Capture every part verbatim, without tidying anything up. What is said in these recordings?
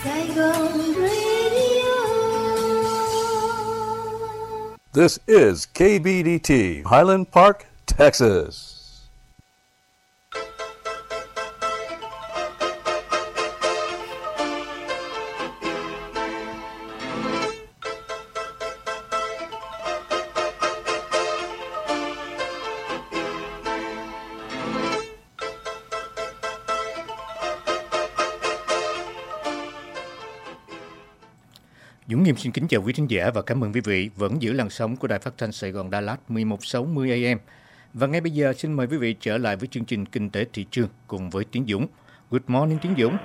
Saigon Radio. This is K B D T, Highland Park, Texas. Dũng Nghiêm xin kính chào quý thính giả và cảm ơn quý vị vẫn giữ làn sóng của Đài Phát thanh Sài Gòn Đà Lạt mười một sáu mươi A M. Và ngay bây giờ xin mời quý vị trở lại với chương trình Kinh tế thị trường cùng với Tiến Dũng. Good morning Tiến Dũng.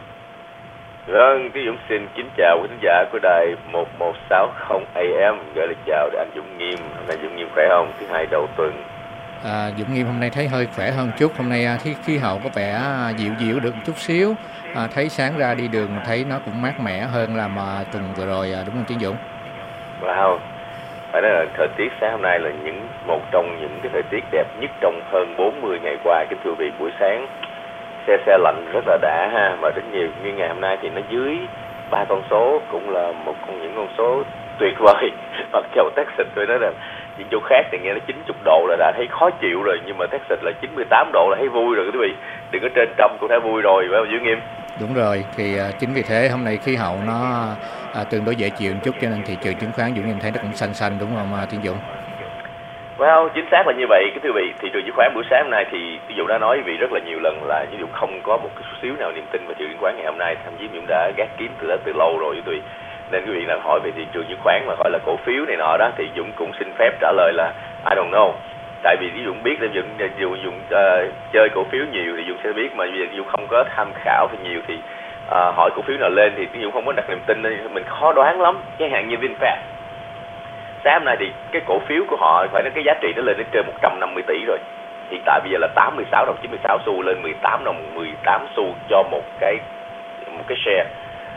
Vâng, Tiến Dũng xin kính chào quý thính giả của Đài một một sáu không A M. Gửi lời chào đến anh Dũng Nghiêm. Hôm nay Dũng Nghiêm khỏe không? Thứ hai đầu tuần. À, Dũng Nghiêm hôm nay thấy hơi khỏe hơn chút. Hôm nay khí, khí hậu có vẻ dịu dịu được một chút xíu. À, thấy sáng ra đi đường thấy nó cũng mát mẻ hơn là mà tuần vừa rồi, đúng không Tiến Dũng? Wow, phải nói là thời tiết sáng hôm nay là những một trong những cái thời tiết đẹp nhất trong hơn bốn mươi ngày qua. Kính thưa quý vị, buổi sáng xe xe lạnh rất là đã ha, mà rất nhiều. Như ngày hôm nay thì nó dưới ba con số, cũng là một trong những con số tuyệt vời. Mặc dầu Texas tôi nói là những chỗ khác thì nghe nó chín mươi độ là đã thấy khó chịu rồi, nhưng mà Texas là chín mươi tám độ là thấy vui rồi quý vị. Đừng có trên trăm cũng thấy vui rồi, phải không Duy Nghiêm? Đúng rồi, thì uh, chính vì thế hôm nay khí hậu nó uh, tương đối dễ chịu một chút, cho nên thị trường chứng khoán Dũng Nghiêm thấy nó cũng xanh xanh, đúng không uh, Tiến Dũng? Well, chính xác là như vậy. Cái thưa quý vị, thị trường chứng khoán buổi sáng hôm nay thì ví dụ đã nói vì rất là nhiều lần là ví dụ không có một cái chút xíu nào niềm tin vào thị trường chứng khoán ngày hôm nay, thậm chí Dũng đã gác kiếm từ đó từ lâu rồi quý vị. Nên quý vị nào hỏi về thị trường chứng khoán mà gọi là cổ phiếu này nọ đó thì Dũng cũng xin phép trả lời là I don't know. Tại vì ví dụ biết là Dũng Dũng, Dũng uh, chơi cổ phiếu nhiều thì Dũng sẽ biết, mà vì Dũng không có tham khảo thì nhiều thì uh, hỏi cổ phiếu nào lên thì Dũng không có đặt niềm tin nên mình khó đoán lắm. Chẳng hạn như VinFast, sáng hôm nay thì cái cổ phiếu của họ phải nói cái giá trị nó lên đến trên một trăm năm mươi tỷ rồi. Hiện tại bây giờ là tám mươi sáu đồng chín mươi sáu xu lên mười tám đồng mười tám xu cho một cái một cái share.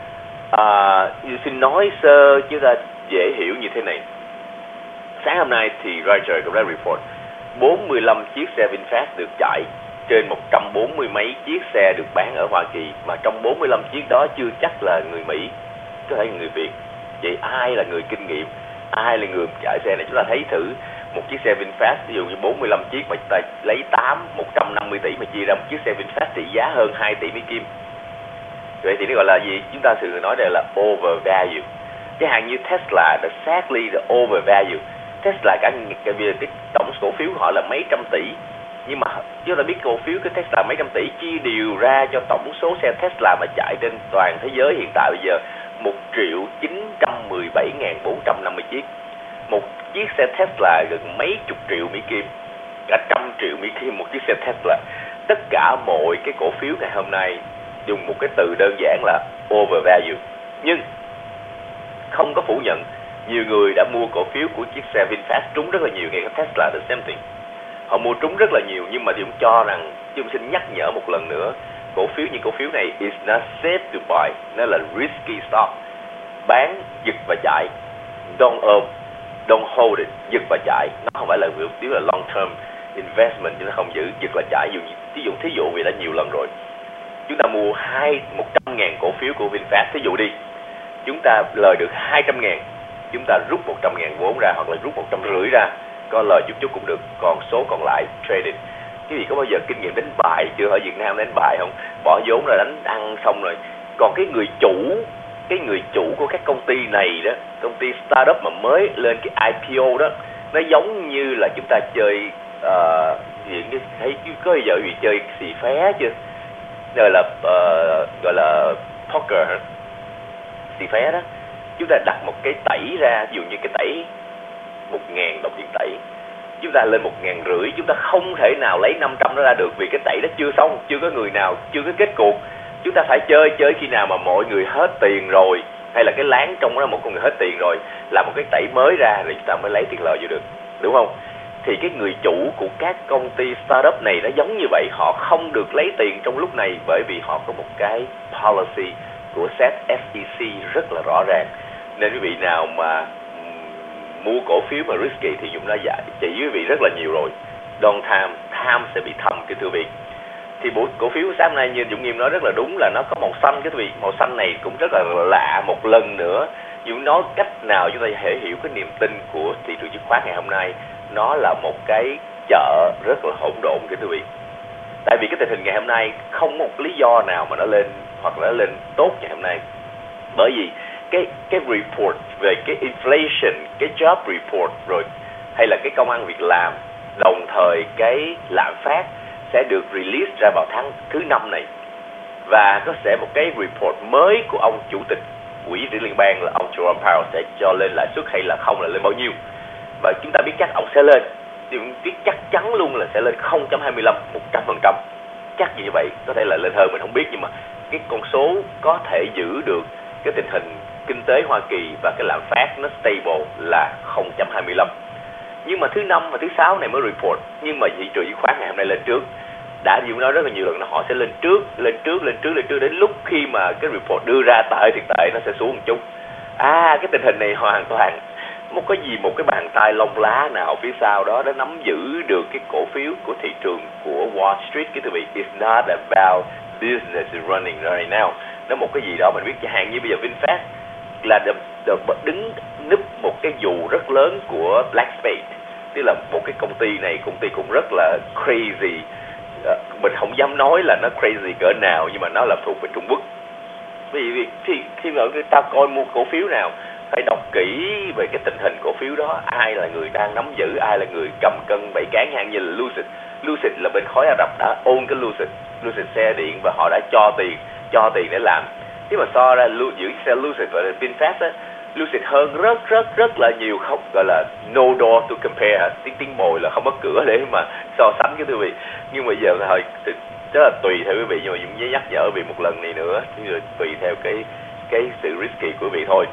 À, xin nói sơ chứ ra dễ hiểu như thế này. Sáng hôm nay thì Reuters cũng đã report bốn mươi lăm chiếc xe VinFast được chạy trên một trăm bốn mươi mấy chiếc xe được bán ở Hoa Kỳ, mà trong bốn mươi lăm chiếc đó chưa chắc là người Mỹ, có thể là người Việt. Vậy ai là người kinh nghiệm, ai là người chạy xe này? Chúng ta thấy thử một chiếc xe VinFast, ví dụ như bốn mươi lăm chiếc mà chúng ta lấy tám, một trăm năm mươi tỷ mà chia ra một chiếc xe VinFast trị giá hơn hai tỷ Mỹ Kim. Vậy thì nó gọi là gì? Chúng ta sự nói đây là overvalue. Cái hàng như Tesla là sadly là overvalue. Tesla cả cái, cái, cái tổng cổ phiếu của họ là mấy trăm tỷ, nhưng mà chúng ta biết cổ phiếu cái Tesla mấy trăm tỷ chia đều ra cho tổng số xe Tesla mà chạy trên toàn thế giới hiện tại bây giờ một triệu chín trăm mười bảy nghìn bốn trăm năm mươi chiếc. Một chiếc xe Tesla gần mấy chục triệu Mỹ Kim, cả trăm triệu Mỹ Kim một chiếc xe Tesla. Tất cả mọi cái cổ phiếu ngày hôm nay dùng một cái từ đơn giản là overvalue. Nhưng không có phủ nhận, nhiều người đã mua cổ phiếu của chiếc xe VinFast trúng rất là nhiều, ngay cả Tesla the same thing. Họ mua trúng rất là nhiều, nhưng mà tôi cũng cho rằng, chúng xin nhắc nhở một lần nữa, cổ phiếu những cổ phiếu này is not safe to buy, nó là risky stock. Bán, giật và chạy, don't own, don't hold it, giật và chạy. Nó không phải là cổ phiếu là long term investment, chứ nó không giữ, giật và chạy. Ví dụ, thí dụ vì đã nhiều lần rồi, chúng ta mua hai một trăm ngàn cổ phiếu của VinFast, thí dụ đi, chúng ta lời được hai trăm ngàn, chúng ta rút một trăm ngàn vốn ra, hoặc là rút một trăm rưỡi ra, có lời chút chút cũng được, còn số còn lại trading. Cái gì có bao giờ kinh nghiệm đánh bài chưa? Ở Việt Nam đánh bài không? Bỏ vốn ra đánh ăn xong rồi. Còn cái người chủ, cái người chủ của các công ty này đó, công ty startup mà mới lên cái I P O đó, nó giống như là chúng ta chơi uh, thấy có bao giờ bị chơi xì phé chưa? Gọi là uh, gọi là poker hả? Xì phé đó. Chúng ta đặt một cái tẩy ra, ví dụ như cái tẩy một ngàn đồng tiền tẩy, chúng ta lên một ngàn rưỡi, chúng ta không thể nào lấy năm trăm nó ra được, vì cái tẩy đó chưa xong, chưa có người nào, chưa có kết cuộc. Chúng ta phải chơi, chơi khi nào mà mọi người hết tiền rồi, hay là cái láng trong đó một con người hết tiền rồi, làm một cái tẩy mới ra rồi chúng ta mới lấy tiền lợi vô được, đúng không? Thì cái người chủ của các công ty startup này nó giống như vậy, họ không được lấy tiền trong lúc này bởi vì họ có một cái policy của ét e xê rất là rõ ràng. Nên quý vị nào mà mua cổ phiếu mà risky thì Dũng đã dạy chỉ quý vị rất là nhiều rồi. Don't tham, tham sẽ bị thâm, cái thưa vị. thì bộ cổ phiếu sáng hôm nay như Dũng Nghiêm nói rất là đúng là nó có màu xanh cái vị màu xanh này cũng rất là lạ. Một lần nữa Dũng nói cách nào chúng ta thể hiểu cái niềm tin của thị trường chứng khoán ngày hôm nay, nó là một cái chợ rất là hỗn độn cái quý vị. Tại vì cái tình hình ngày hôm nay không có một lý do nào mà nó lên hoặc là nó lên tốt ngày hôm nay. Bởi vì cái cái report về cái inflation, cái job report rồi hay là cái công ăn việc làm, đồng thời cái lạm phát sẽ được release ra vào tháng thứ năm này. Và có sẽ một cái report mới của ông chủ tịch Quỹ Dự trữ Liên bang là ông Jerome Powell sẽ cho lên lãi suất hay là không, là lên bao nhiêu. Và chúng ta biết chắc ông sẽ lên, thì biết chắc chắn luôn là sẽ lên không phẩy hai mươi lăm, một trăm phần trăm. Chắc gì như vậy, có thể là lên hơn mình không biết, nhưng mà cái con số có thể giữ được cái tình hình kinh tế Hoa Kỳ và cái lạm phát nó stable là không phẩy hai mươi lăm. Nhưng mà thứ năm và thứ sáu này mới report, nhưng mà thị trường chứng khoán ngày hôm nay lên trước. Đã Dũng nói rất là nhiều lần là họ sẽ lên trước, lên trước, lên trước, lên trước đến lúc khi mà cái report đưa ra tệ thì tệ nó sẽ xuống một chút. À, cái tình hình này hoàn toàn một cái gì một cái bàn tay lông lá nào phía sau đó đã nắm giữ được cái cổ phiếu của thị trường của Wall Street. Cái thứ vị, it's not about business running right now. Nó một cái gì đó mình biết, chẳng hạn như bây giờ VinFast là đ, đ, đứng núp một cái dù rất lớn của Blackspade, tức là một cái công ty này, công ty cũng rất là crazy. Mình không dám nói là nó crazy cỡ nào, nhưng mà nó là thuộc về Trung Quốc. Vì, vì khi, khi mà người ta coi mua cổ phiếu nào phải đọc kỹ về cái tình hình cổ phiếu đó, ai là người đang nắm giữ, ai là người cầm cân bẩy cán, như là Lucid. Lucid là bên khối Ả Rập đã ôn cái Lucid, Lucid xe điện, và họ đã cho tiền, cho tiền để làm. Thế mà so ra giữ xe Lucid và VinFast á, Lucid hơn rất rất rất là nhiều, không gọi là no door to compare, tiếng tiếng mồi là không có cửa để mà so sánh cái quý vị. Nhưng mà giờ thôi rất là tùy theo quý vị, nhưng mà Dũng nhắc nhở quý vị một lần này nữa, tùy theo cái cái sự risky của quý vị thôi.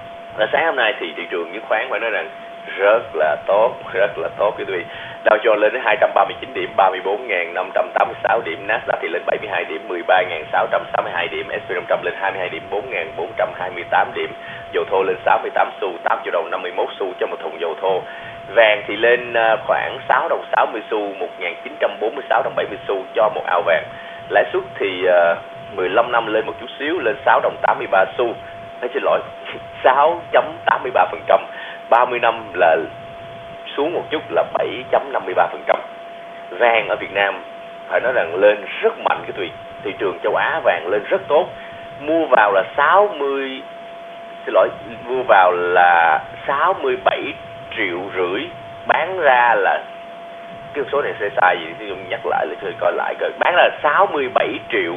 Là sáng hôm nay thì thị trường chứng khoán phải nói rằng rất là tốt, rất là tốt quý vị. Dow Jones lên đến hai trăm ba mươi chín điểm, ba mươi bốn nghìn năm trăm tám mươi sáu điểm, Nasdaq thì lên bảy mươi hai điểm, mười ba nghìn sáu trăm sáu mươi hai điểm, ét and pê năm trăm lên hai mươi hai điểm, bốn nghìn bốn trăm hai mươi tám điểm, dầu thô lên sáu mươi tám xu, tám triệu đồng năm mươi mốt xu cho một thùng dầu thô. Vàng thì lên khoảng sáu đồng sáu mươi xu, một nghìn chín trăm bốn mươi sáu đồng bảy mươi xu cho một ao vàng. Lãi suất thì mười lăm năm lên một chút xíu, lên sáu đồng tám mươi ba xu. Nói xin lỗi, sáu phẩy tám mươi ba phần trăm. ba mươi năm là xuống một chút là bảy phẩy năm mươi ba phần trăm. Vàng ở Việt Nam phải nói rằng lên rất mạnh cái tùy. Thị trường châu Á vàng lên rất tốt. Mua vào là sáu mươi xin lỗi, mua vào là sáu mươi bảy triệu rưỡi, bán ra là cái số này sai sai gì thì nhắc lại lại coi lại coi. Bán ra là sáu mươi bảy triệu.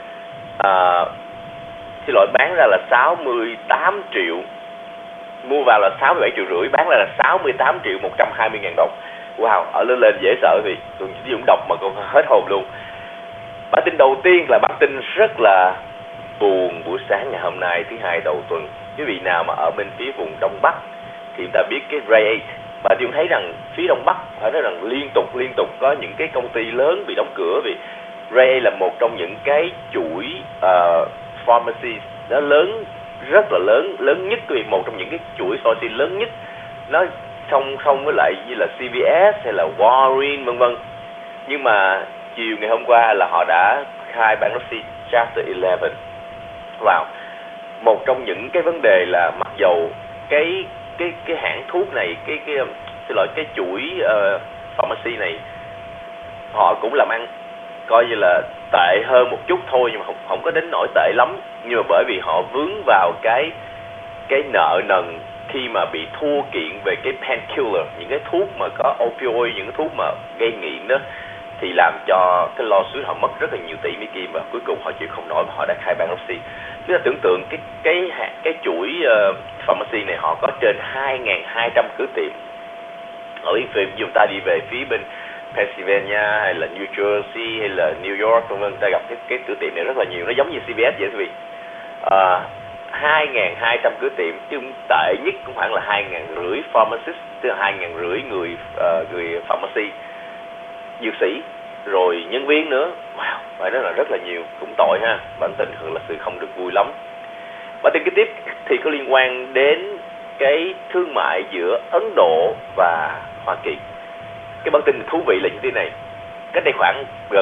À, xin lỗi, bán ra là sáu mươi tám triệu, mua vào là sáu mươi bảy triệu rưỡi, bán ra là sáu mươi tám triệu một trăm hai mươi ngàn đồng. Wow, ở lên lên dễ sợ vì tôi Dũng đọc mà còn hết hồn luôn. Bản tin đầu tiên là bản tin rất là buồn buổi sáng ngày hôm nay thứ hai đầu tuần. Quý vị nào mà ở bên phía vùng Đông Bắc thì chúng ta biết cái Ray eight, và tôi thấy rằng phía Đông Bắc phải nói rằng liên tục liên tục có những cái công ty lớn bị đóng cửa. Vì Ray eight là một trong những cái chuỗi uh, pharmacy nó lớn, rất là lớn, lớn nhất, một trong những cái chuỗi pharmacy lớn nhất, nó song song với lại như là xê vê ét hay là Walgreens vân vân. Nhưng mà chiều ngày hôm qua là họ đã khai bankruptcy Chapter eleven. Wow, một trong những cái vấn đề là mặc dầu cái cái cái hãng thuốc này, cái cái xin lỗi cái chuỗi uh, pharmacy này họ cũng làm ăn coi như là tệ hơn một chút thôi, nhưng mà không không có đến nỗi tệ lắm. Nhưng mà bởi vì họ vướng vào cái cái nợ nần khi mà bị thua kiện về cái painkiller, những cái thuốc mà có opioid, những cái thuốc mà gây nghiện đó, thì làm cho cái lawsuit họ mất rất là nhiều tỷ Mỹ Kim, và cuối cùng họ chịu không nổi và họ đã khai bankruptcy. Tức là tưởng tượng cái cái cái chuỗi uh, pharmacy này họ có trên hai nghìn hai trăm cửa tiệm. Ở phía chúng ta đi về phía bên Pennsylvania hay là New Jersey hay là New York vân vân, ta gặp cái cái cửa tiệm này rất là nhiều, nó giống như xê vê ét vậy quý vị. À, hai nghìn hai trăm cửa tiệm, chứ tệ nhất cũng khoảng là hai nghìn rưỡi pharmacist, tức là hai nghìn rưỡi người uh, người pharmacy, dược sĩ, rồi nhân viên nữa. Wow, phải nói là rất là nhiều, cũng tội ha. Bản tình thường là sự không được vui lắm. Bản tin kế tiếp thì có liên quan đến cái thương mại giữa Ấn Độ và Hoa Kỳ. Cái bản tin thú vị là như thế này. Cách đây khoảng gần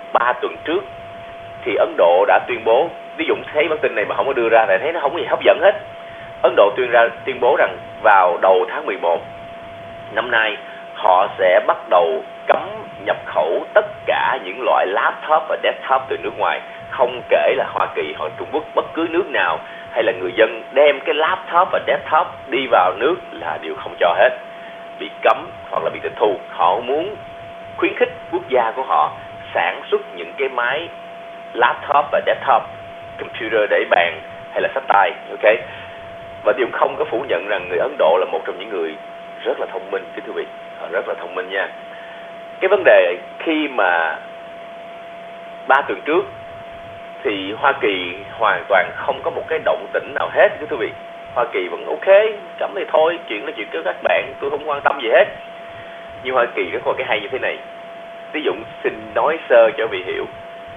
ba tuần trước thì Ấn Độ đã tuyên bố, ví dụ thấy bản tin này mà không có đưa ra thì thấy nó không có gì hấp dẫn hết. Ấn Độ tuyên ra tuyên bố rằng vào đầu tháng mười một năm nay họ sẽ bắt đầu cấm nhập khẩu tất cả những loại laptop và desktop từ nước ngoài, không kể là Hoa Kỳ hoặc Trung Quốc, bất cứ nước nào hay là người dân đem cái laptop và desktop đi vào nước là đều không cho hết, bị cấm hoặc là bị tịch thu. Họ muốn khuyến khích quốc gia của họ sản xuất những cái máy laptop và desktop, computer để bàn hay là sách tay, ok. Và điều không có phủ nhận rằng người Ấn Độ là một trong những người rất là thông minh, kính thưa quý vị, họ rất là thông minh nha. Cái vấn đề khi mà ba tuần trước thì Hoa Kỳ hoàn toàn không có một cái động tĩnh nào hết, kính thưa quý vị. Hoa Kỳ vẫn ok, cấm thì thôi, chuyện là chuyện của các bạn, tôi không quan tâm gì hết. Nhưng Hoa Kỳ có cái hay như thế này. Ví dụ xin nói sơ cho quý vị hiểu.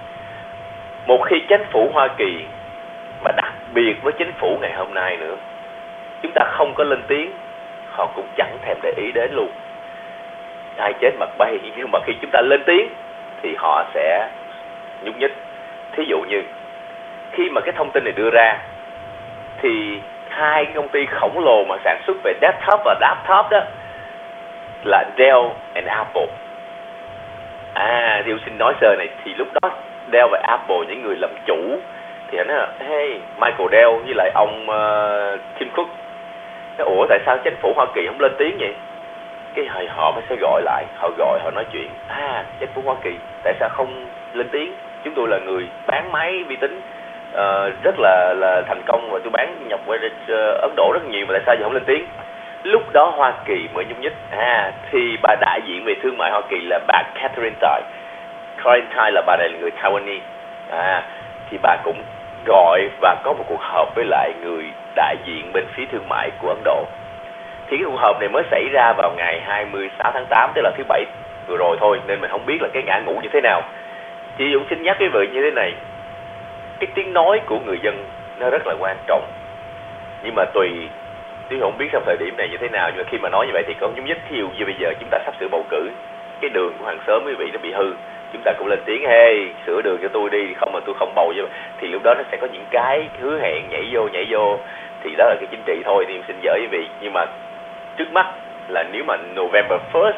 Một khi chính phủ Hoa Kỳ, mà đặc biệt với chính phủ ngày hôm nay nữa, chúng ta không có lên tiếng, họ cũng chẳng thèm để ý đến luôn. Ai chết mặt bay, nhưng mà khi chúng ta lên tiếng thì họ sẽ nhúc nhích. Thí dụ như khi mà cái thông tin này đưa ra thì hai công ty khổng lồ mà sản xuất về desktop và laptop đó là Dell and Apple. À, điều xin nói sơ này, thì lúc đó Dell và Apple, những người làm chủ, thì anh nói là hey, Michael Dell với lại ông uh, Tim Cook, nói, ủa tại sao chính phủ Hoa Kỳ không lên tiếng vậy? Cái hồi họ mới sẽ gọi lại, họ gọi họ nói chuyện. À, chính phủ Hoa Kỳ tại sao không lên tiếng? Chúng tôi là người bán máy vi tính uh, rất là là thành công, và tôi bán nhập qua uh, Ấn Độ rất nhiều, mà tại sao giờ không lên tiếng? Lúc đó Hoa Kỳ mới nhúc nhích. À, thì bà đại diện về thương mại Hoa Kỳ là bà Catherine Tai. Catherine Tai là bà này là người Taiwanese. À, thì bà cũng gọi và có một cuộc họp với lại người đại diện bên phía thương mại của Ấn Độ. Thì cái cuộc họp này mới xảy ra vào ngày hai mươi sáu tháng tám, tức là thứ Bảy vừa rồi thôi, nên mình không biết là cái ngã ngũ như thế nào. Chị Dũng xin nhắc quý vị như thế này, cái tiếng nói của người dân nó rất là quan trọng. Nhưng mà tùy, tôi không biết trong thời điểm này như thế nào, nhưng mà khi mà nói như vậy thì có nhúc nhích. Thí dụ như bây giờ chúng ta sắp sửa bầu cử, cái đường của hàng xóm quý vị nó bị hư, chúng ta cũng lên tiếng, hey, sửa đường cho tôi đi, không mà tôi không bầu cho. Thì lúc đó nó sẽ có những cái hứa hẹn nhảy vô nhảy vô, thì đó là cái chính trị thôi, thì xin gửi quý vị. Nhưng mà trước mắt là nếu mà November first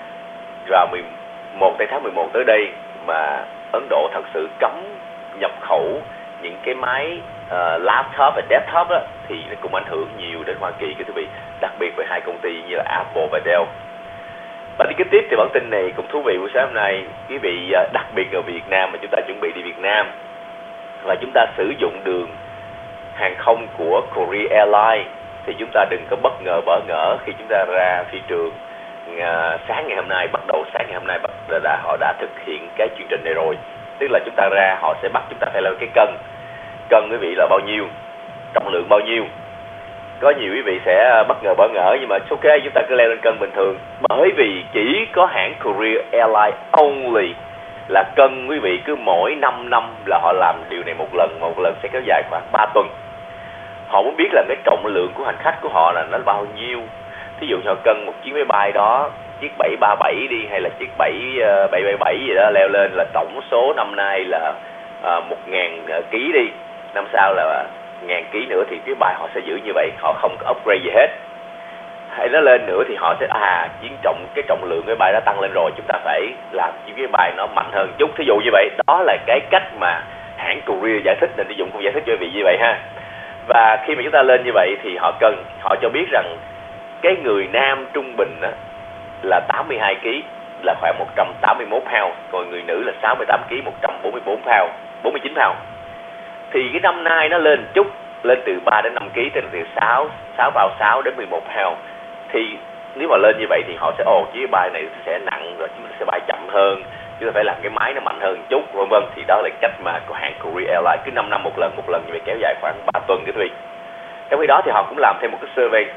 vào mười một tháng mười một tới đây mà Ấn Độ thật sự cấm nhập khẩu những cái máy uh, laptop và desktop đó, thì nó cũng ảnh hưởng nhiều đến Hoa Kỳ, quý vị, đặc biệt với hai công ty như là Apple và Dell. Và đi kế tiếp thì bản tin này cũng thú vị buổi sáng hôm nay, quý vị, uh, đặc biệt ở Việt Nam mà chúng ta chuẩn bị đi Việt Nam và chúng ta sử dụng đường hàng không của Korea Airlines, thì chúng ta đừng có bất ngờ bỡ ngỡ khi chúng ta ra phi trường. À, sáng ngày hôm nay, bắt đầu sáng ngày hôm nay đã, đã, họ đã thực hiện cái chương trình này rồi. Tức là chúng ta ra, họ sẽ bắt chúng ta phải lên cái cân. Cân quý vị là bao nhiêu, trọng lượng bao nhiêu. Có nhiều quý vị sẽ bất ngờ bỡ ngỡ, nhưng mà ok, chúng ta cứ leo lên cân bình thường. Bởi vì chỉ có hãng Korea Airlines only là cân, quý vị, cứ mỗi năm năm là họ làm điều này một lần, một lần sẽ kéo dài khoảng ba tuần. Họ muốn biết là cái trọng lượng của hành khách của họ là nó bao nhiêu. Thí dụ như họ cân một chiếc máy bay đó, chiếc bảy ba bảy đi, hay là chiếc bảy bảy bảy bảy gì đó, leo lên là tổng số năm nay là một nghìn ký đi, năm sau là ngàn ký nữa, thì cái bài họ sẽ giữ như vậy, họ không có upgrade gì hết. Hay nó lên nữa thì họ sẽ à chiến trọng cái trọng lượng cái bài đã tăng lên rồi, chúng ta phải làm cái bài nó mạnh hơn chút. Thí dụ như vậy, đó là cái cách mà hãng Korea giải thích, nên Tư Dụng cũng giải thích cho quý vị như vậy ha. Và khi mà chúng ta lên như vậy thì họ cần, họ cho biết rằng cái người nam trung bình á, là tám mươi hai ký, là khoảng một trăm tám mươi mốt pound, còn người nữ là sáu mươi tám ký, một trăm bốn mươi bốn pound, bốn mươi chín pound. Thì cái năm nay nó lên chút, lên từ ba đến năm ký, tức là từ sáu, sáu vào sáu đến mười một pound. Thì nếu mà lên như vậy thì họ sẽ ồ, chiếc bài này sẽ nặng rồi, chúng ta sẽ bay chậm hơn, chúng ta phải làm cái máy nó mạnh hơn chút, vân vân. Thì đó là cách mà của hãng Korea Airlines cứ năm năm một lần, một lần như vậy kéo dài khoảng ba tuần quý vị. Trong khi đó thì họ cũng làm thêm một cái survey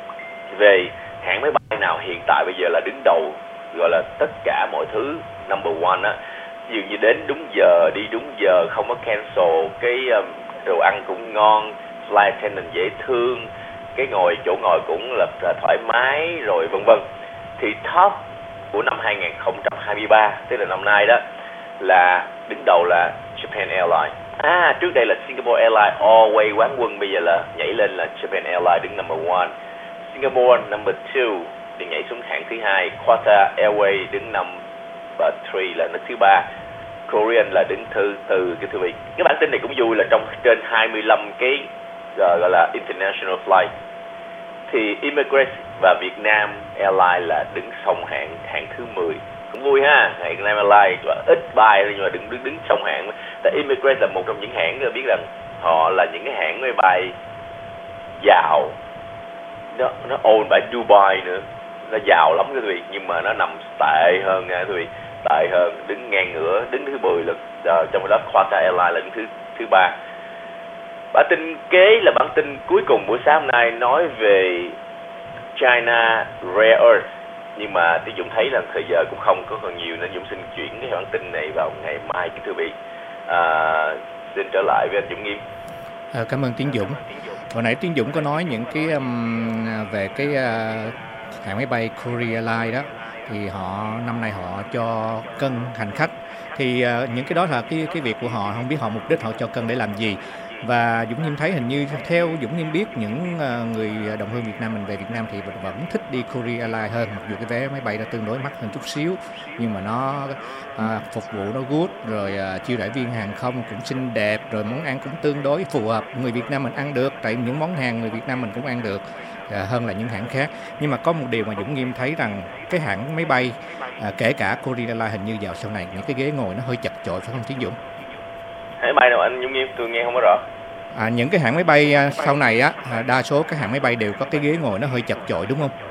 về hãng máy bay nào hiện tại bây giờ là đứng đầu, gọi là tất cả mọi thứ number one á, ví dụ như đến đúng giờ, đi đúng giờ, không có cancel, cái um, đồ ăn cũng ngon, flight attendant dễ thương, cái ngồi chỗ ngồi cũng là thoải mái, rồi vân vân. Thì top của năm hai không hai ba, tức là năm nay đó, là đứng đầu là Japan Airlines. À, trước đây là Singapore Airlines always quán quân, bây giờ là nhảy lên là Japan Airlines đứng number one. Singapore number two thì nhảy xuống hạng thứ hai. Qatar Airways đứng number three là nước thứ ba. Korean là đứng thứ tư. Cái thưa vị, cái bản tin này cũng vui là trong trên hai mươi lăm cái uh, gọi là international flight thì Emirates và Vietnam Airlines là đứng song hạng hạng thứ mười. Cũng vui ha, Vietnam Airlines ít bay nhưng mà đứng đứng đứng song hạng. Tại Emirates là một trong những hãng biết rằng họ là những cái hãng máy bay giàu, nó nó own by Dubai nữa, nó giàu lắm quý vị, nhưng mà nó nằm tệ hơn nha quý vị, tệ hơn, đứng ngang ngửa, đứng thứ mười lực, uh, trong đó Qatar Airlines là đứng thứ thứ ba. Bản tin kế là bản tin cuối cùng buổi sáng hôm nay nói về China Rare Earth, nhưng mà Tiến Dũng thấy là thời giờ cũng không có còn nhiều nên Dũng xin chuyển cái bản tin này vào ngày mai kính thưa vị. À, xin trở lại với anh Dũng Nghiêm. À, cảm ơn Tiến Dũng. Hồi nãy Tiến Dũng có nói những cái um, về cái uh, hãng máy bay Korea Airlines đó, thì họ năm nay họ cho cân hành khách, thì uh, những cái đó là cái cái việc của họ, không biết họ mục đích họ cho cân để làm gì. Và Dũng Nghiêm thấy hình như theo Dũng Nghiêm biết những uh, người đồng hương Việt Nam mình về Việt Nam thì vẫn thích đi Korea Airlines hơn, mặc dù cái vé máy bay nó tương đối mắc hơn chút xíu, nhưng mà nó uh, phục vụ nó good, rồi uh, chiêu đãi viên hàng không cũng xinh đẹp, rồi món ăn cũng tương đối phù hợp, người Việt Nam mình ăn được, tại những món hàng người Việt Nam mình cũng ăn được uh, hơn là những hãng khác. Nhưng mà có một điều mà Dũng Nghiêm thấy rằng cái hãng máy bay uh, kể cả Korea Airlines hình như vào sau này những cái ghế ngồi nó hơi chật chội, phải không Tiến Dũng? Hãng bay nào anh Dũng Nghiêm, tôi nghe không có rõ. À, những cái hãng máy bay sau này á, đa số các hãng máy bay đều có cái ghế ngồi nó hơi chật chội đúng không?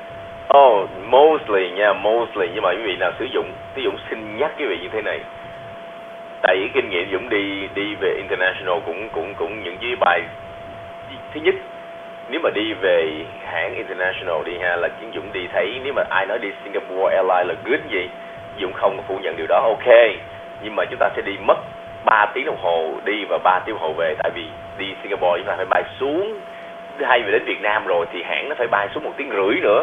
Oh, mostly nha, yeah, mostly. Nhưng mà quý vị nào sử dụng, Tiến Dũng xin nhắc quý vị như thế này. Tại vì kinh nghiệm Dũng đi đi về international cũng cũng cũng những chuyến bay. Thứ nhất, nếu mà đi về hãng international đi ha, là Tiến Dũng đi thấy nếu mà ai nói đi Singapore Airlines là good gì, Dũng không có phủ nhận điều đó, ok. Nhưng mà chúng ta sẽ đi mất ba tiếng đồng hồ đi và ba tiếng đồng hồ về, tại vì đi Singapore chúng ta phải bay xuống, hay về đến Việt Nam rồi thì hãng nó phải bay xuống một tiếng rưỡi nữa,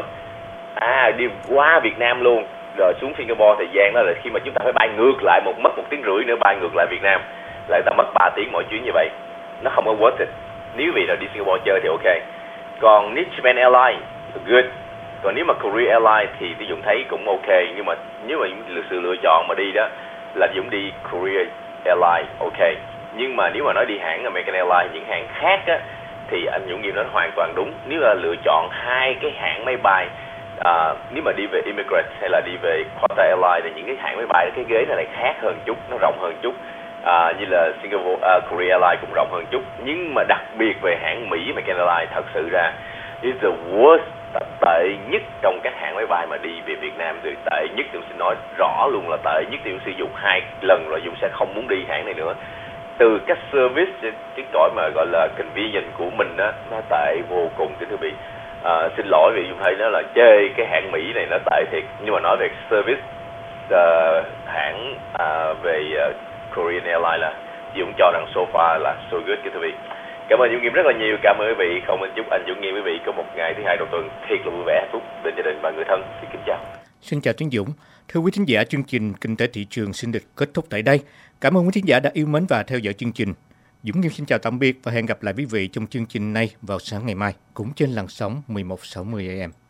à đi qua Việt Nam luôn rồi xuống Singapore, thời gian đó là khi mà chúng ta phải bay ngược lại một mất một tiếng rưỡi nữa bay ngược lại Việt Nam, lại ta mất ba tiếng mỗi chuyến như vậy, nó không có worth it. Nếu vì là đi Singapore chơi thì ok, còn nếu Japan Airlines good, còn nếu mà Korea Airlines thì tôi Dũng thấy cũng ok, nhưng mà nếu mà sự lựa chọn mà đi đó là Dũng đi Korea Airlines, ok. Nhưng mà nếu mà nói đi hãng American Airlines, những hãng khác á, thì anh Dũng Nghiêm nói hoàn toàn đúng. Nếu là lựa chọn hai cái hãng máy bay, à, nếu mà đi về Emirates hay là đi về Qatar Airlines thì những cái hãng máy bay cái ghế nó lại khác hơn chút, nó rộng hơn chút, à, như là Singapore, uh, Korea Airlines cũng rộng hơn chút. Nhưng mà đặc biệt về hãng Mỹ American Airlines thật sự ra is the worst, tệ nhất trong các hãng máy bay mà đi về Việt Nam. Từ tệ nhất tôi xin nói rõ luôn là tệ nhất, tôi sử dụng hai lần rồi, Dũng sẽ không muốn đi hãng này nữa. Từ các service, cái cõi mà gọi là convenience của mình á, nó tệ vô cùng kính thưa vị. À, xin lỗi vì Dũng thấy nó là chê cái hãng Mỹ này nó tệ thiệt, nhưng mà nói về service, uh, hãng uh, về uh, Korean Airlines là Dũng cho rằng so far là so good kính thưa vị. Cảm ơn Dũng Nghiêm rất là nhiều, cảm ơn quý vị. Không anh chúc anh Dũng Nghiêm quý vị có một ngày thứ hai đầu tuần thiệt là vui vẻ, hạnh phúc bên gia đình và người thân. Xin kính chào. Xin chào Tiến Dũng. Thưa quý thính giả, chương trình Kinh tế thị trường xin được kết thúc tại đây. Cảm ơn quý thính giả đã yêu mến và theo dõi chương trình. Dũng Nghiêm xin chào tạm biệt và hẹn gặp lại quý vị trong chương trình này vào sáng ngày mai, cũng trên làn sóng mười một sáu mươi A M.